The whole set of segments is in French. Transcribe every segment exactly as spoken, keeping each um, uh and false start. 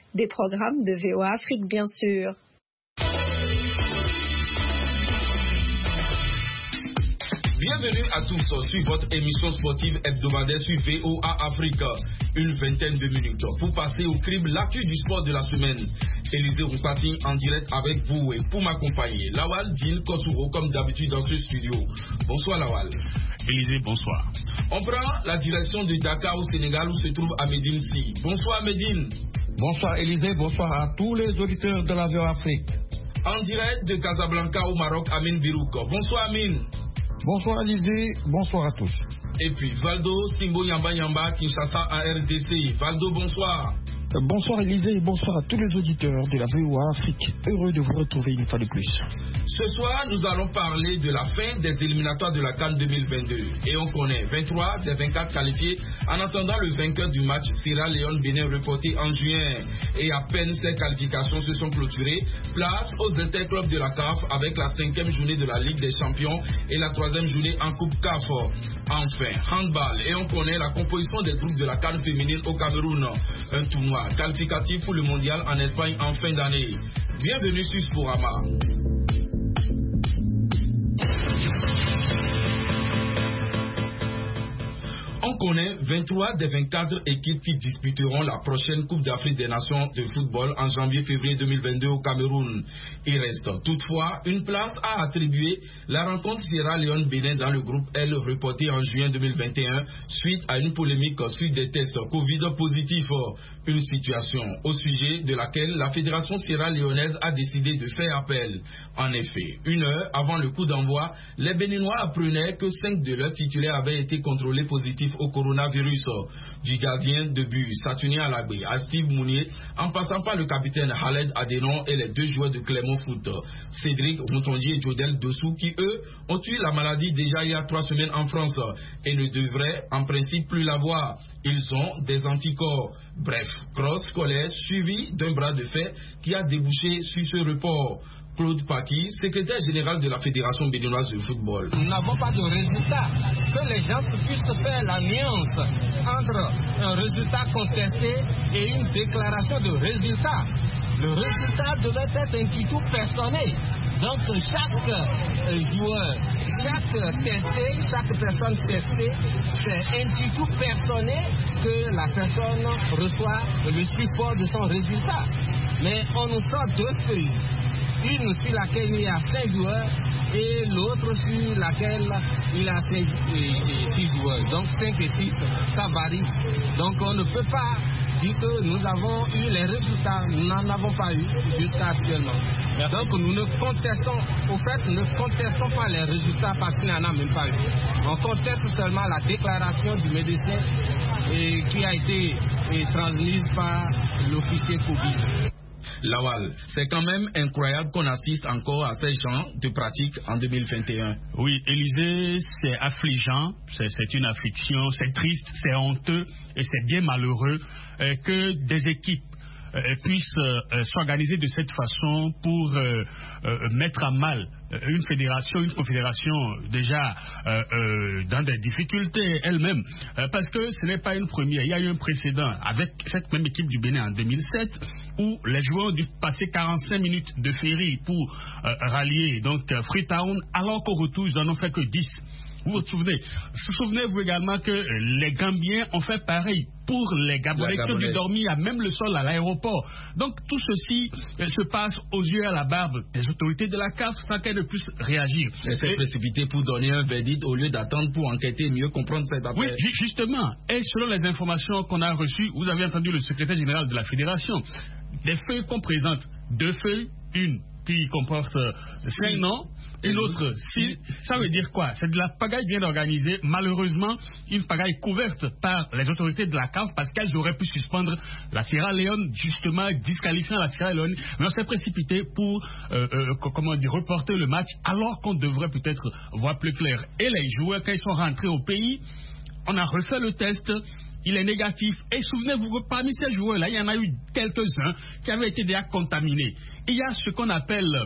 des programmes de V O A Afrique, bien sûr. Bienvenue à tous sur votre émission sportive hebdomadaire sur V O A Afrique. Une vingtaine de minutes pour passer au crible l'actu du sport de la semaine. Élisée Roupati en direct avec vous et pour m'accompagner, Lawal Dine Kosuro comme d'habitude dans ce studio. Bonsoir Lawal. Élisée, bonsoir. On prend la direction de Dakar au Sénégal où se trouve Ahmedine Si. Bonsoir Ahmedine. Bonsoir Élisée, bonsoir à tous les auditeurs de la V O A Afrique. En direct de Casablanca au Maroc, Amine Birouk. Bonsoir Amine. Bonsoir Élisée, bonsoir à tous. Et puis Valdo Simbo Yamba Yamba Kinshasa à R D C. Valdo, bonsoir. Euh, bonsoir Élisée et bonsoir à tous les auditeurs de la V O A Afrique. Heureux de vous retrouver une fois de plus. Ce soir, nous allons parler de la fin des éliminatoires de la CAN deux mille vingt-deux. Et on connaît vingt-trois des vingt-quatre qualifiés en attendant le vainqueur du match Sierra Leone-Bénin reporté en juin. Et à peine ces qualifications se sont clôturées, place aux interclubs de la C A F avec la cinquième journée de la Ligue des Champions et la troisième journée en Coupe C A F. Enfin, handball. Et on connaît la composition des groupes de la CAN féminine au Cameroun. Un tournoi qualificatif pour le mondial en Espagne en fin d'année. Bienvenue sur Sporama. On connaît vingt-trois des vingt-quatre équipes qui disputeront la prochaine Coupe d'Afrique des Nations de football en janvier-février deux mille vingt-deux au Cameroun. Il reste toutefois une place à attribuer la rencontre Sierra Leone-Bénin dans le groupe L reportée en juin deux mille vingt et un suite à une polémique suite des tests Covid positifs. Une situation au sujet de laquelle la Fédération sierra-léonaise a décidé de faire appel. En effet, une heure avant le coup d'envoi, les Béninois apprenaient que cinq de leurs titulaires avaient été contrôlés positifs au coronavirus, du gardien de but Saturnin Alagbe à Steve Mounier, en passant par le capitaine Khaled Adenon et les deux joueurs de Clermont Foot, Cédric Moutondier et Jodel Dossou, qui eux ont eu la maladie déjà il y a trois semaines en France et ne devraient en principe plus l'avoir. Ils ont des anticorps. Bref, grosse colère suivie d'un bras de fer qui a débouché sur ce report. Claude Paki, secrétaire général de la Fédération béninoise de football. Nous n'avons pas de résultat. Que les gens puissent faire la nuance entre un résultat contesté et une déclaration de résultat. Le résultat devait être un titre personné. Donc chaque joueur, chaque testé, chaque personne testée, c'est un titre personné que la personne reçoit le support de son résultat. Mais on nous sort deux feuilles. Une sur laquelle il y a cinq joueurs et l'autre sur laquelle il y a six joueurs. Donc cinq et six, ça varie. Donc on ne peut pas dire que nous avons eu les résultats. Nous n'en avons pas eu jusqu'à actuellement. Merci. Donc nous ne contestons, au fait, ne contestons pas les résultats parce qu'il n'y en a même pas eu. On conteste seulement la déclaration du médecin et, qui a été et, transmise par l'officier Covid. Lawal, c'est quand même incroyable qu'on assiste encore à ces genres de pratiques en deux mille vingt et un. Oui, Élisée, c'est affligeant, c'est, c'est une affliction, c'est triste, c'est honteux et c'est bien malheureux euh, que des équipes euh, puissent euh, s'organiser de cette façon pour euh, euh, mettre à mal une fédération, une confédération déjà euh, euh, dans des difficultés elle-même, euh, parce que ce n'est pas une première. Il y a eu un précédent avec cette même équipe du Bénin en deux mille sept où les joueurs ont dû passer quarante-cinq minutes de ferry pour euh, rallier donc euh, Freetown, alors qu'au retour ils en ont fait que dix. Vous vous souvenez? Souvenez-vous également que les Gambiens ont fait pareil pour les Gabonais qui ont dû dormir à même le sol à l'aéroport. Donc tout ceci euh, se passe aux yeux et à la barbe des autorités de la C A F sans qu'elles ne puissent réagir. Elle s'est précipitée pour donner un verdict au lieu d'attendre pour enquêter et mieux comprendre cette affaire. Oui, justement. Et selon les informations qu'on a reçues, vous avez entendu le secrétaire général de la Fédération, des feuilles qu'on présente, deux feuilles, une qui comporte euh, cinq noms et l'autre six. Ça veut dire quoi? C'est de la pagaille bien organisée, malheureusement une pagaille couverte par les autorités de la C A F parce qu'elles auraient pu suspendre la Sierra Leone, justement disqualifiant la Sierra Leone, mais on s'est précipité pour euh, euh, comment dire, reporter le match alors qu'on devrait peut-être voir plus clair. Et les joueurs, quand ils sont rentrés au pays, on a refait le test. Il est négatif. Et souvenez-vous que parmi ces joueurs-là, il y en a eu quelques-uns qui avaient été déjà contaminés. Il y a ce qu'on appelle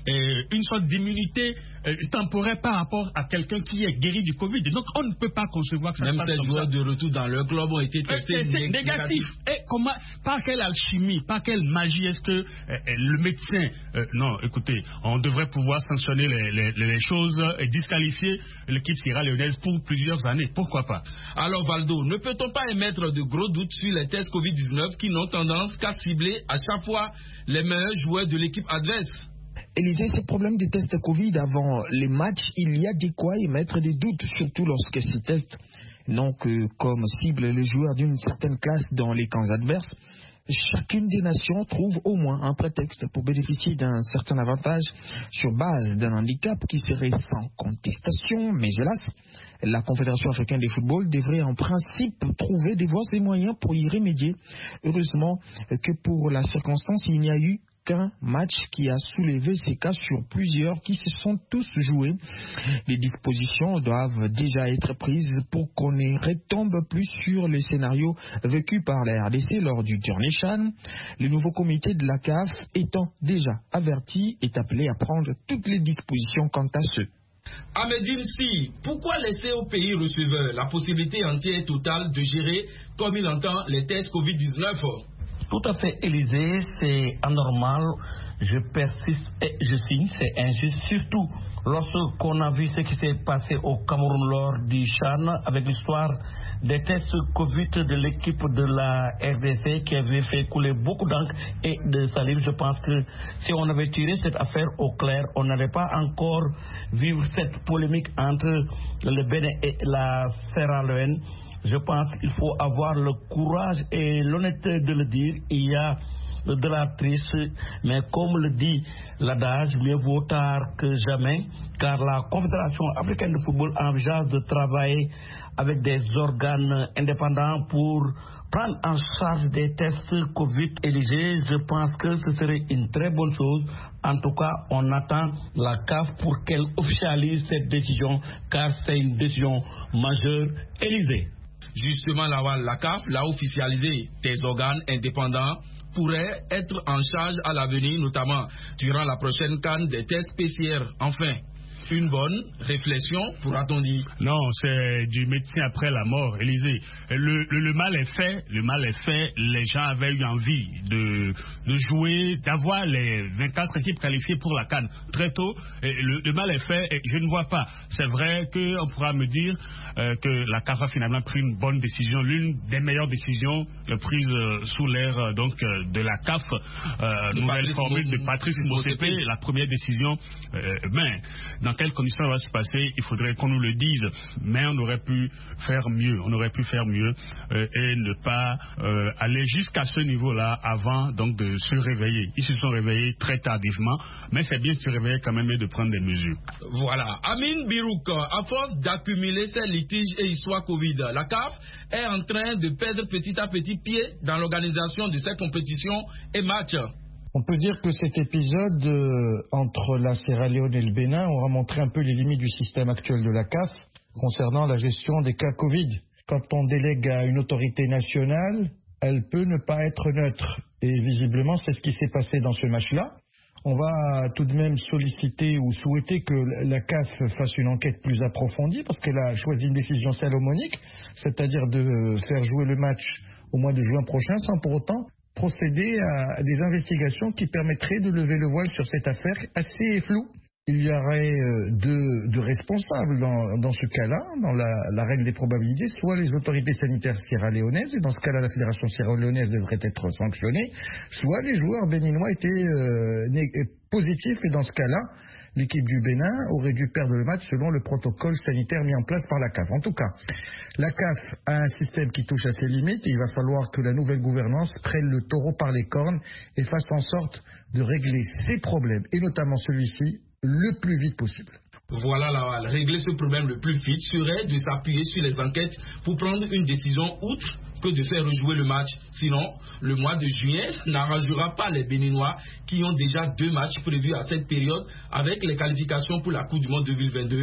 euh, une sorte d'immunité euh, temporaire par rapport à quelqu'un qui est guéri du Covid. Donc on ne peut pas concevoir que ça Même se passe ces comme joueurs ça. de retour dans leur club ont été testés Euh, c'est négatif. négatif. Et comment, par quelle alchimie, par quelle magie est-ce que euh, le médecin... Euh, non, écoutez, on devrait pouvoir sanctionner les, les, les choses et disqualifier l'équipe sierra-léonaise pour plusieurs années. Pourquoi pas? Alors Valdo, ne peut-on pas émettre de gros doutes sur les tests covid dix-neuf qui n'ont tendance qu'à cibler à chaque fois les meilleurs joueurs de l'équipe adverse? Élisée, ces problèmes des tests Covid avant les matchs, il y a de quoi émettre des doutes, surtout lorsque ces tests n'ont que comme cible les joueurs d'une certaine classe dans les camps adverses. Chacune des nations trouve au moins un prétexte pour bénéficier d'un certain avantage sur base d'un handicap qui serait sans contestation, mais hélas, la Confédération africaine de football devrait en principe trouver des voies et moyens pour y remédier. Heureusement que pour la circonstance, il n'y a eu qu'un match qui a soulevé ces cas sur plusieurs qui se sont tous joués. Les dispositions doivent déjà être prises pour qu'on ne retombe plus sur les scénarios vécus par la R D C lors du Tournée Chan. Le nouveau comité de la C A F étant déjà averti est appelé à prendre toutes les dispositions quant à ce. Ahmedine Si, pourquoi laisser au pays receveur la possibilité entière et totale de gérer comme il entend les tests covid dix-neuf? Tout à fait, Élisée, c'est anormal, je persiste et je signe, c'est injuste, surtout lorsqu'on a vu ce qui s'est passé au Cameroun lors du Chan avec l'histoire des tests Covid de l'équipe de la R D C qui avait fait couler beaucoup d'encre et de salive. Je pense que si on avait tiré cette affaire au clair, on n'allait pas encore vivre cette polémique entre le Bénin et la Sierra Leone. Je pense qu'il faut avoir le courage et l'honnêteté de le dire. Il y a de la triche, mais comme le dit l'adage, mieux vaut tard que jamais, car la Confédération africaine de football envisage de travailler avec des organes indépendants pour prendre en charge des tests Covid éligés. Je pense que ce serait une très bonne chose. En tout cas, on attend la C A F pour qu'elle officialise cette décision, car c'est une décision majeure. Élysée. Justement, la, la C A F l'a officialisé. Des organes indépendants pourraient être en charge à l'avenir, notamment durant la prochaine CAN des tests P C R. Enfin, une bonne réflexion, pourra-t-on dire? Non, c'est du médecin après la mort, Élisée. Le, le, le mal est fait, le mal est fait. Les gens avaient eu envie de, de jouer, d'avoir les vingt-quatre équipes qualifiées pour la CAN très tôt. Et le, le mal est fait et je ne vois pas. C'est vrai qu'on pourra me dire euh, que la C A F a finalement pris une bonne décision, l'une des meilleures décisions euh, prises euh, sous l'ère euh, donc euh, de la C A F, euh, de nouvelle Patrice formule de Patrice Motsepe, la première décision. Euh, mais dans quelles conditions ça va se passer, il faudrait qu'on nous le dise. Mais on aurait pu faire mieux, on aurait pu faire mieux euh, et ne pas euh, aller jusqu'à ce niveau-là avant donc de se réveiller. Ils se sont réveillés très tardivement, mais c'est bien de se réveiller quand même et de prendre des mesures. Voilà. Amin Birouk, à force d'accumuler ces litiges et histoires Covid, la C A F est en train de perdre petit à petit pied dans l'organisation de ces compétitions et matchs. On peut dire que cet épisode euh, entre la Sierra Leone et le Bénin aura montré un peu les limites du système actuel de la C A F concernant la gestion des cas Covid. Quand on délègue à une autorité nationale, elle peut ne pas être neutre. Et visiblement, c'est ce qui s'est passé dans ce match-là. On va tout de même solliciter ou souhaiter que la C A F fasse une enquête plus approfondie parce qu'elle a choisi une décision salomonique, c'est-à-dire de faire jouer le match au mois de juin prochain sans pour autant procéder à des investigations qui permettraient de lever le voile sur cette affaire assez floue. Il y aurait deux, deux responsables dans, dans ce cas-là, dans la, la règle des probabilités, soit les autorités sanitaires sierra-léonaises, et dans ce cas-là, la fédération sierra-léonaise devrait être sanctionnée, soit les joueurs béninois étaient euh, positifs, et dans ce cas-là, l'équipe du Bénin aurait dû perdre le match selon le protocole sanitaire mis en place par la C A F. En tout cas, la C A F a un système qui touche à ses limites et il va falloir que la nouvelle gouvernance prenne le taureau par les cornes et fasse en sorte de régler ces problèmes, et notamment celui-ci, le plus vite possible. Voilà, Lawal. Régler ce problème le plus vite serait de s'appuyer sur les enquêtes pour prendre une décision outre que de faire rejouer le match. Sinon, le mois de juillet n'arrangera pas les Béninois qui ont déjà deux matchs prévus à cette période avec les qualifications pour la Coupe du Monde deux mille vingt-deux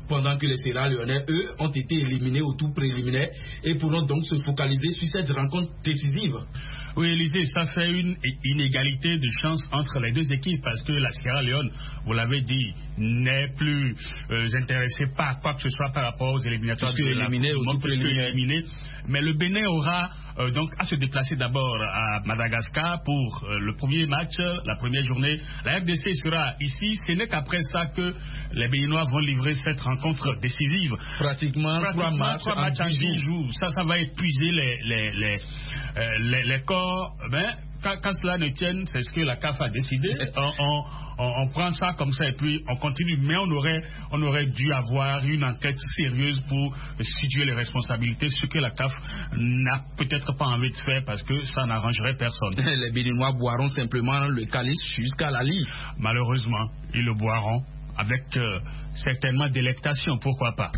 pendant que les Sierra-Léonais, eux, ont été éliminés au tour préliminaire et pourront donc se focaliser sur cette rencontre décisive. Oui, Élisée, ça fait une inégalité de chance entre les deux équipes parce que la Sierra Leone, vous l'avez dit, n'est plus euh, intéressée par quoi que ce soit par rapport aux éliminatoires de la Coupe du Monde, mais le Bénin aura euh, donc à se déplacer d'abord à Madagascar pour euh, le premier match, la première journée. La R D C sera ici. Ce n'est qu'après ça que les Béninois vont livrer cette rencontre décisive. Pratiquement, Pratiquement trois matchs, trois matchs en dix jours. Ça, ça va épuiser les, les, les, euh, les, les corps. Ben, quand, quand cela ne tienne, c'est ce que la C A F a décidé. on, on, on, on prend ça comme ça et puis on continue. Mais on aurait, on aurait dû avoir une enquête sérieuse pour situer les responsabilités, ce que la C A F n'a peut-être pas envie de faire parce que ça n'arrangerait personne. Les Béninois boiront simplement le calice jusqu'à la lie. Malheureusement, ils le boiront avec euh, certainement délectation, pourquoi pas.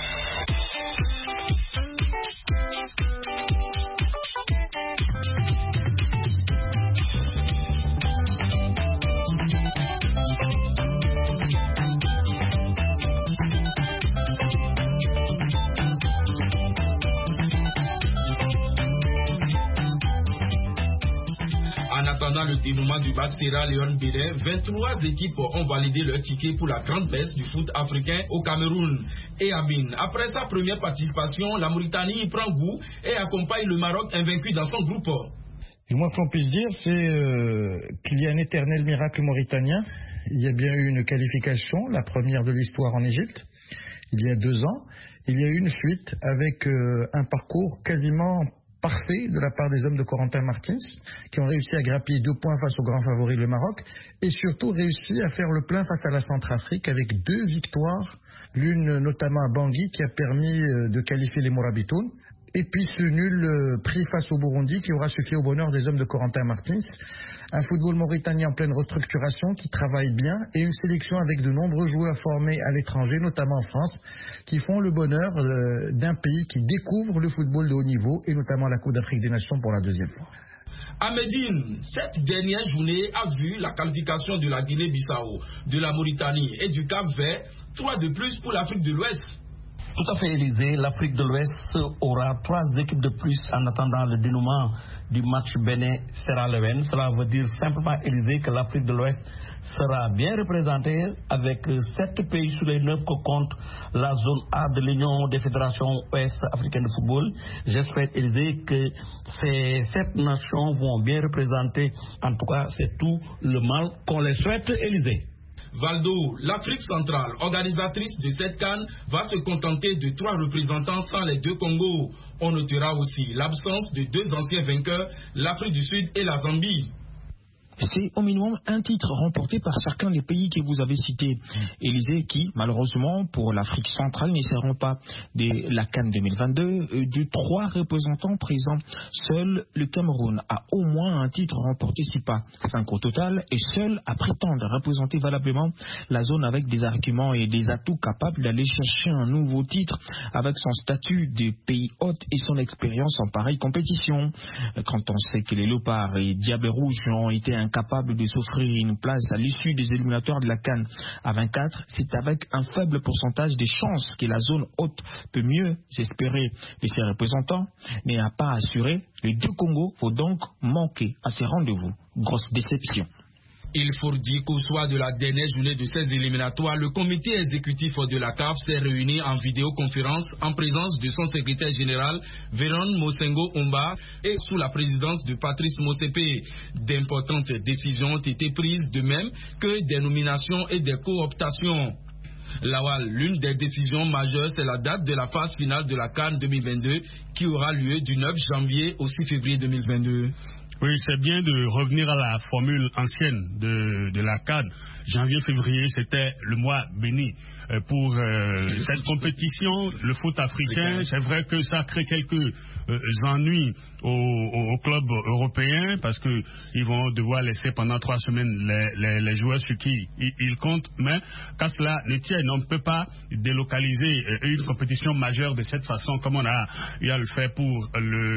Pendant le dénouement du bac Sierra Leone-Bénin, vingt-trois équipes ont validé leur ticket pour la grande messe du foot africain au Cameroun et à Abin. Après sa première participation, la Mauritanie prend goût et accompagne le Maroc invaincu dans son groupe. Et moi, qu'on puisse dire, c'est euh, qu'il y a un éternel miracle mauritanien. Il y a bien eu une qualification, la première de l'histoire en Égypte, il y a deux ans. Il y a eu une fuite avec euh, un parcours quasiment parfait de la part des hommes de Corentin Martins, qui ont réussi à grappiller deux points face au grand favori le Maroc, et surtout réussi à faire le plein face à la Centrafrique avec deux victoires, l'une notamment à Bangui qui a permis de qualifier les Morabitoun, et puis ce nul pris face au Burundi qui aura suffi au bonheur des hommes de Corentin Martins. Un football mauritanien en pleine restructuration qui travaille bien et une sélection avec de nombreux joueurs formés à l'étranger, notamment en France, qui font le bonheur euh, d'un pays qui découvre le football de haut niveau et notamment la Coupe d'Afrique des Nations pour la deuxième fois. À Médine, cette dernière journée a vu la qualification de la Guinée-Bissau, de la Mauritanie et du Cap-Vert, trois de plus pour l'Afrique de l'Ouest. Tout à fait, Élysée. L'Afrique de l'Ouest aura trois équipes de plus en attendant le dénouement du match Bénin-Sierra Leone. Cela veut dire simplement, Élysée, que l'Afrique de l'Ouest sera bien représentée avec sept pays sur les neuf que compte la zone A de l'Union des fédérations ouest africaines de football. J'espère, Élysée, que ces sept nations vont bien représenter. En tout cas, c'est tout le mal qu'on les souhaite, Élysée. Valdo, l'Afrique centrale, organisatrice de cette CAN, va se contenter de trois représentants sans les deux Congos. On notera aussi l'absence de deux anciens vainqueurs, l'Afrique du Sud et la Zambie. C'est au minimum un titre remporté par chacun des pays que vous avez cités. Élysée, qui, malheureusement, pour l'Afrique centrale, ne seront pas de la CAN deux mille vingt-deux. De trois représentants présents, seul le Cameroun a au moins un titre remporté, si pas cinq au total, et seul à prétendre représenter valablement la zone avec des arguments et des atouts capables d'aller chercher un nouveau titre avec son statut de pays hôte et son expérience en pareille compétition. Quand on sait que les Léopards et Diables Rouges ont été incapable de s'offrir une place à l'issue des éliminatoires de la CAN à vingt-quatre, c'est avec un faible pourcentage des chances que la zone haute peut mieux s'espérer de ses représentants, mais à pas assurer, les deux Congos vont donc manquer à ces rendez-vous. Grosse déception. Il faut dire qu'au soir de la dernière journée de ces éliminatoires, le comité exécutif de la C A F s'est réuni en vidéoconférence en présence de son secrétaire général, Véron Mosengo Omba, et sous la présidence de Patrice Motsepe. D'importantes décisions ont été prises, de même que des nominations et des cooptations. Lawal, l'une des décisions majeures, c'est la date de la phase finale de la CAN deux mille vingt-deux qui aura lieu du neuf janvier au six février deux mille vingt-deux. Oui, c'est bien de revenir à la formule ancienne de, de la CAN. Janvier-février, c'était le mois béni. Pour euh, cette compétition, le foot africain, c'est vrai que ça crée quelques euh, ennuis aux, aux, aux clubs européens parce qu'ils vont devoir laisser pendant trois semaines les, les, les joueurs sur qui ils, ils comptent. Mais qu'à cela ne tienne, on ne peut pas délocaliser euh, une compétition majeure de cette façon comme on a eu à le faire pour le,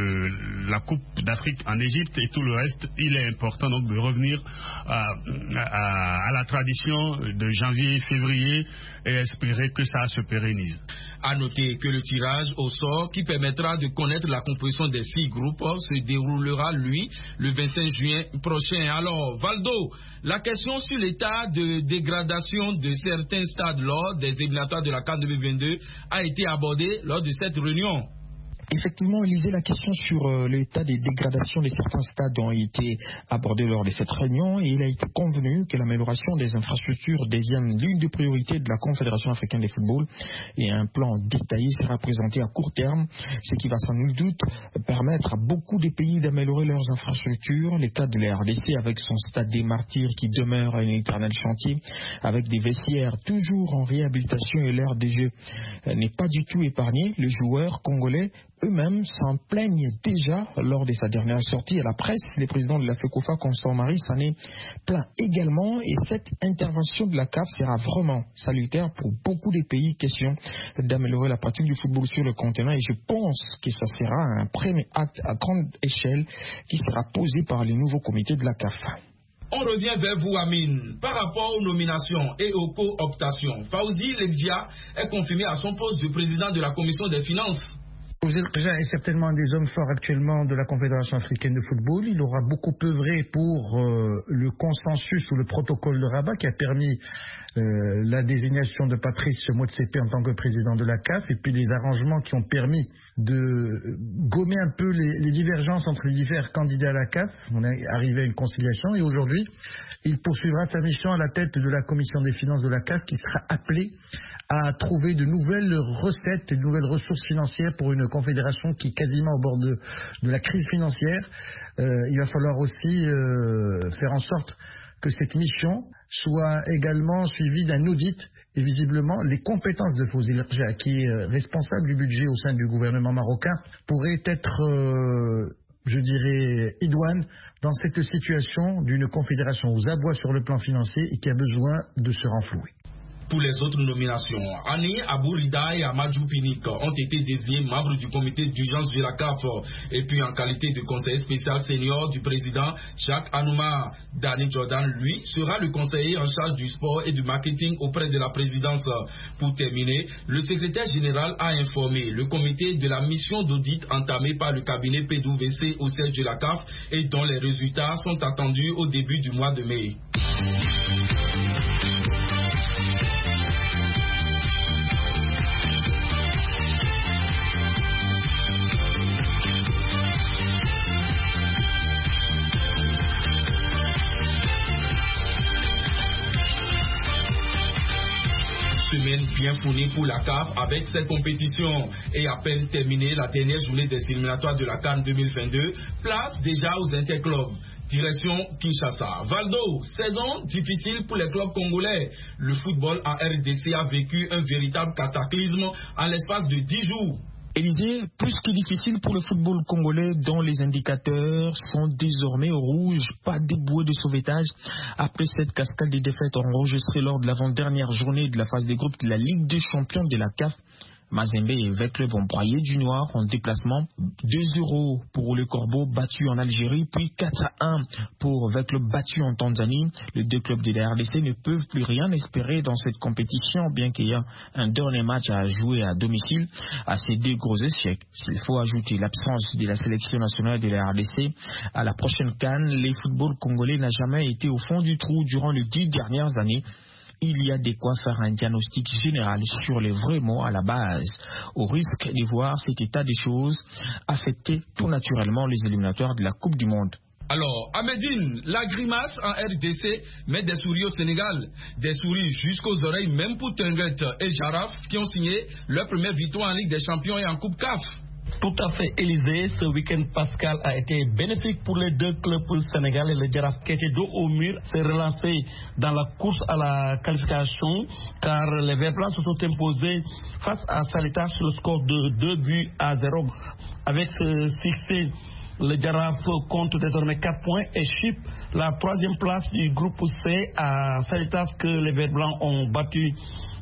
le, la Coupe d'Afrique en Égypte et tout le reste. Il est important donc de revenir à, à, à la tradition de janvier-février et espérer que ça se pérennise. À noter que le tirage au sort qui permettra de connaître la composition des six groupes se déroulera, lui, le vingt-cinq juin prochain. Alors, Valdo, la question sur l'état de dégradation de certains stades lors des éliminatoires de la CAN deux mille vingt-deux a été abordée lors de cette réunion. Effectivement, Élisée, la question sur euh, l'état des dégradations de certains stades ont été abordée lors de cette réunion et il a été convenu que l'amélioration des infrastructures devienne l'une des priorités de la Confédération africaine de football et un plan détaillé sera présenté à court terme, ce qui va sans nul doute permettre à beaucoup de pays d'améliorer leurs infrastructures. Le cas de la R D C avec son stade des Martyrs qui demeure un éternel chantier avec des vestiaires toujours en réhabilitation et l'aire des jeux n'est pas du tout épargné. Les joueurs congolais eux-mêmes s'en plaignent déjà lors de sa dernière sortie à la presse. Le président de la FECOFA, Constant Marie, s'en est plaint également et cette intervention de la C A F sera vraiment salutaire pour beaucoup de pays. Question d'améliorer la pratique du football sur le continent et je pense que ça sera un premier acte à grande échelle qui sera posé par les nouveaux comités de la C A F. On revient vers vous, Amine. Par rapport aux nominations et aux co-optations, Fawzi Legdia est confirmé à son poste de président de la commission des finances. Fawzi Legdia est certainement un des hommes forts actuellement de la Confédération africaine de football. Il aura beaucoup œuvré pour euh, le consensus ou le protocole de Rabat qui a permis euh, la désignation de Patrice Motsepe en tant que président de la C A F et puis les arrangements qui ont permis de gommer un peu les, les divergences entre les divers candidats à la C A F. On est arrivé à une conciliation et aujourd'hui, il poursuivra sa mission à la tête de la commission des finances de la C A F qui sera appelée à trouver de nouvelles recettes et de nouvelles ressources financières pour une confédération qui est quasiment au bord de, de la crise financière. Euh, il va falloir aussi euh, faire en sorte que cette mission soit également suivie d'un audit et visiblement les compétences de Fawzi Legdia, qui est responsable du budget au sein du gouvernement marocain, pourraient être, euh, je dirais, idoines dans cette situation d'une confédération aux abois sur le plan financier et qui a besoin de se renflouer. Pour les autres nominations, Annie Abourida et Amadou Pinik ont été désignés membres du comité d'urgence de la C A F et puis en qualité de conseiller spécial senior du président Jacques Anouma. Danny Jordan, lui, sera le conseiller en charge du sport et du marketing auprès de la présidence. Pour terminer, le secrétaire général a informé le comité de la mission d'audit entamée par le cabinet P W C au siège de la C A F et dont les résultats sont attendus au début du mois de mai. Semaine bien fournie pour la C A F avec cette compétition et à peine terminée la dernière journée des éliminatoires de la CAN deux mille vingt-deux, place déjà aux interclubs. Direction Kinshasa. Valdo, saison difficile pour les clubs congolais. Le football en R D C a vécu un véritable cataclysme en l'espace de dix jours. Élisée, plus que difficile pour le football congolais dont les indicateurs sont désormais au rouge, pas de bouée de sauvetage après cette cascade de défaites enregistrées lors de l'avant-dernière journée de la phase des groupes de la Ligue des champions de la C A F. Mazembe et Veclub vont brailler du noir en déplacement. deux zéro pour le Corbeau battu en Algérie, puis quatre à un pour Veclub battu en Tanzanie. Les deux clubs de la R D C ne peuvent plus rien espérer dans cette compétition, bien qu'il y ait un dernier match à jouer à domicile. À ces deux gros échecs, s'il faut ajouter l'absence de la sélection nationale de la R D C à la prochaine CAN, le football congolais n'a jamais été au fond du trou durant les dix dernières années. Il y a de quoi faire un diagnostic général sur les vrais mots à la base, au risque de voir cet état des choses affecter tout naturellement les éliminatoires de la Coupe du Monde. Alors, Ahmedine, la grimace en R D C met des souris au Sénégal. Des souris jusqu'aux oreilles, même pour Tenguet et Jaraf, qui ont signé leur première victoire en Ligue des Champions et en Coupe C A F. Tout à fait, Élisée. Ce week-end, Pascal, a été bénéfique pour les deux clubs sénégalais. Le Jaraf, qui était dos au mur, s'est relancé dans la course à la qualification, car les Verts Blancs se sont imposés face à Salitas sur le score de deux buts à zéro. Avec ce succès, le Jaraf compte désormais quatre points et chip la troisième place du groupe C à Salitas que les Verts Blancs ont battu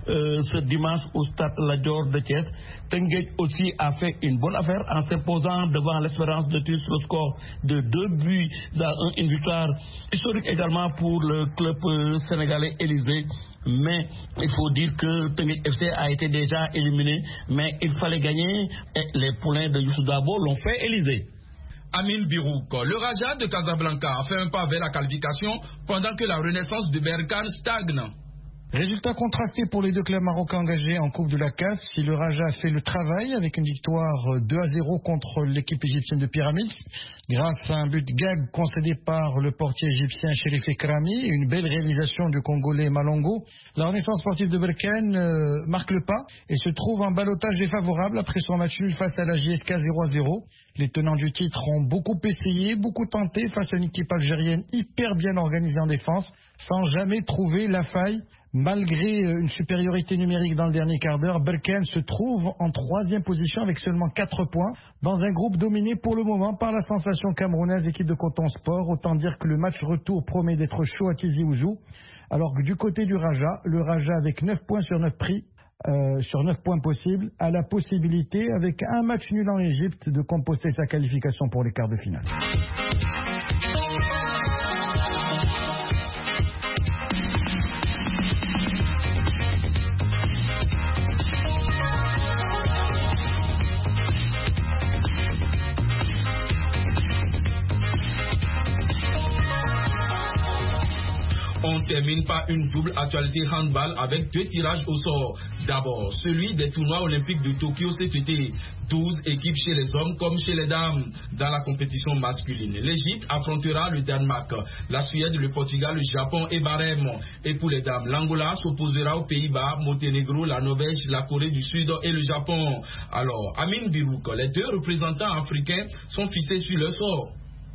euh, ce dimanche au stade Lat Dior de Thiès. Teungueth aussi a fait une bonne affaire en s'imposant devant l'Espérance de Tunis le score de deux buts à un, une victoire historique également pour le club euh, sénégalais Élysée. Mais il faut dire que Teungueth F C a été déjà éliminé, mais il fallait gagner et les poulains de Youssou Dabo l'ont fait Élysée. Amin Birouk, le Raja de Casablanca a fait un pas vers la qualification pendant que la renaissance de Berkane stagne. Résultat contrasté pour les deux clubs marocains engagés en Coupe de la C A F. Si le Raja a fait le travail avec une victoire deux à zéro contre l'équipe égyptienne de Pyramids, grâce à un but gag concédé par le portier égyptien Chérif Ekrami et une belle réalisation du Congolais Malongo, la Renaissance sportive de Berkane euh, marque le pas et se trouve en ballottage défavorable après son match nul face à la J S K zéro à zéro. Les tenants du titre ont beaucoup essayé, beaucoup tenté face à une équipe algérienne hyper bien organisée en défense, sans jamais trouver la faille. Malgré une supériorité numérique dans le dernier quart d'heure, Berkane se trouve en troisième position avec seulement quatre points, dans un groupe dominé pour le moment par la sensation camerounaise équipe de Coton Sport. Autant dire que le match retour promet d'être chaud à Tizi Ouzou, alors que du côté du Raja, le Raja avec neuf points sur neuf prix, euh, sur neuf points possibles, a la possibilité, avec un match nul en Égypte, de composter sa qualification pour les quarts de finale. On termine par une double actualité handball avec deux tirages au sort. D'abord, celui des tournois olympiques de Tokyo cet été. douze équipes chez les hommes comme chez les dames dans la compétition masculine. L'Égypte affrontera le Danemark, la Suède, le Portugal, le Japon et Bahreïn. Et pour les dames, l'Angola s'opposera aux Pays-Bas, Monténégro, la Norvège, la Corée du Sud et le Japon. Alors, Amin Birouk, les deux représentants africains sont fixés sur le sort.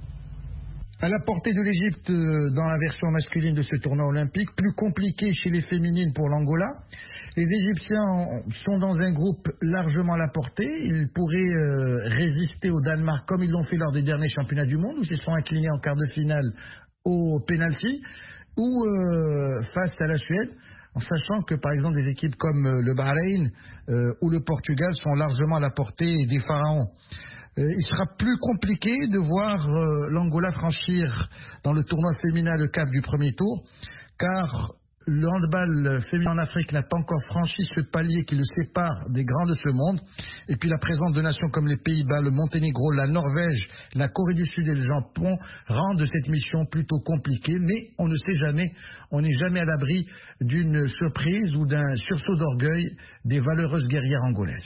À la portée de l'Égypte dans la version masculine de ce tournoi olympique, plus compliqué chez les féminines pour l'Angola. Les Égyptiens sont dans un groupe largement à la portée. Ils pourraient euh, résister au Danemark comme ils l'ont fait lors des derniers championnats du monde, où ils se sont inclinés en quart de finale au penalty, ou euh, face à la Suède, en sachant que par exemple des équipes comme le Bahreïn euh, ou le Portugal sont largement à la portée des pharaons. Il sera plus compliqué de voir euh, l'Angola franchir dans le tournoi féminin le cap du premier tour, car le handball féminin en Afrique n'a pas encore franchi ce palier qui le sépare des grands de ce monde. Et puis la présence de nations comme les Pays-Bas, le Monténégro, la Norvège, la Corée du Sud et le Japon rendent cette mission plutôt compliquée. Mais on ne sait jamais, on n'est jamais à l'abri d'une surprise ou d'un sursaut d'orgueil des valeureuses guerrières angolaises.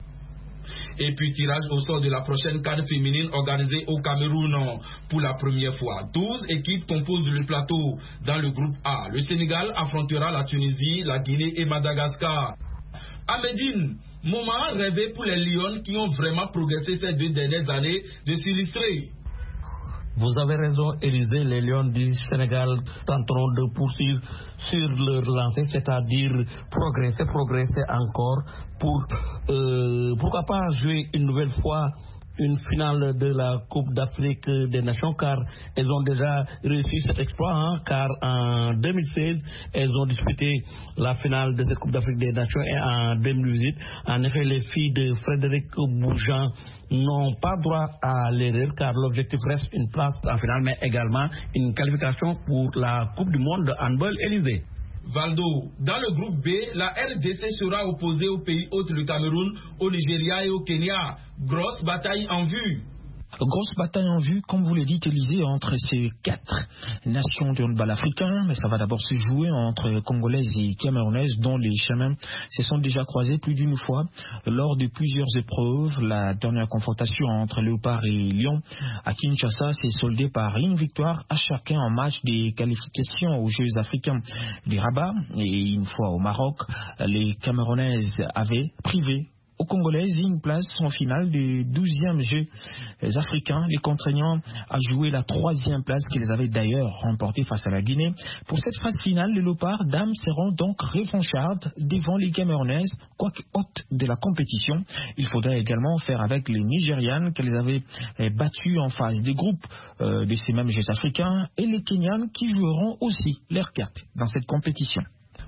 Et puis tirage au sort de la prochaine C A N féminine organisée au Cameroun pour la première fois. douze équipes composent le plateau. Dans le groupe A, le Sénégal affrontera la Tunisie, la Guinée et Madagascar. À Médine, moment rêvé pour les Lions qui ont vraiment progressé ces deux dernières années de s'illustrer. Vous avez raison, Élysée, les Lions du Sénégal tenteront de poursuivre sur leur lancée, c'est-à-dire progresser, progresser encore pour, euh, pourquoi pas jouer une nouvelle fois une finale de la Coupe d'Afrique des Nations, car elles ont déjà réussi cet exploit, hein, car en deux mille seize, elles ont disputé la finale de cette Coupe d'Afrique des Nations et en deux mille dix-huit, en effet, les filles de Frédéric Boujan n'ont pas droit à l'erreur, car l'objectif reste une place en finale, mais également une qualification pour la Coupe du Monde de handball Élysée. Valdo, dans le groupe B, la R D C sera opposée aux pays hôtes, le Cameroun, au Nigeria et au Kenya. Grosse bataille en vue. Grosse bataille en vue, comme vous l'avez dit, Élysée, entre ces quatre nations du handball africain, mais ça va d'abord se jouer entre Congolaises et Camerounaises, dont les chemins se sont déjà croisés plus d'une fois lors de plusieurs épreuves. La dernière confrontation entre Léopard et Lion à Kinshasa s'est soldée par une victoire à chacun en match des qualifications aux Jeux africains du Rabat. Et une fois au Maroc, les Camerounaises avaient privé aux Congolaises une place en finale des douzièmes Jeux africains, les contraignant à jouer la troisième place qu'ils avaient d'ailleurs remportée face à la Guinée. Pour cette phase finale, les Léopards dames seront donc revanchardes devant les Camerounaises, quoique hôtes de la compétition. Il faudra également faire avec les Nigérianes qu'elles avaient battues en phase des groupes euh, de ces mêmes Jeux africains et les Kenyanes qui joueront aussi leurs cartes dans cette compétition.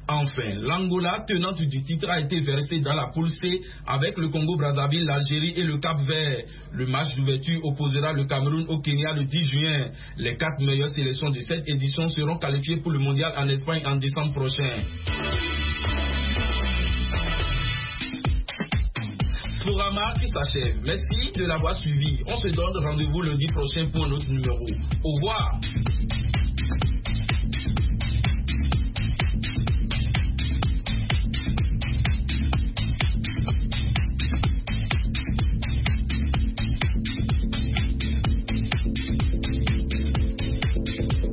Enfin, l'Angola, tenante du titre, a été versée dans la poule C avec le Congo-Brazzaville, l'Algérie et le Cap-Vert. Le match d'ouverture opposera le Cameroun au Kenya le dix juin. Les quatre meilleures sélections de cette édition seront qualifiées pour le mondial en Espagne en décembre prochain. Sporama qui s'achève. Merci de l'avoir suivi. On se donne rendez-vous lundi prochain pour un autre numéro. Au revoir.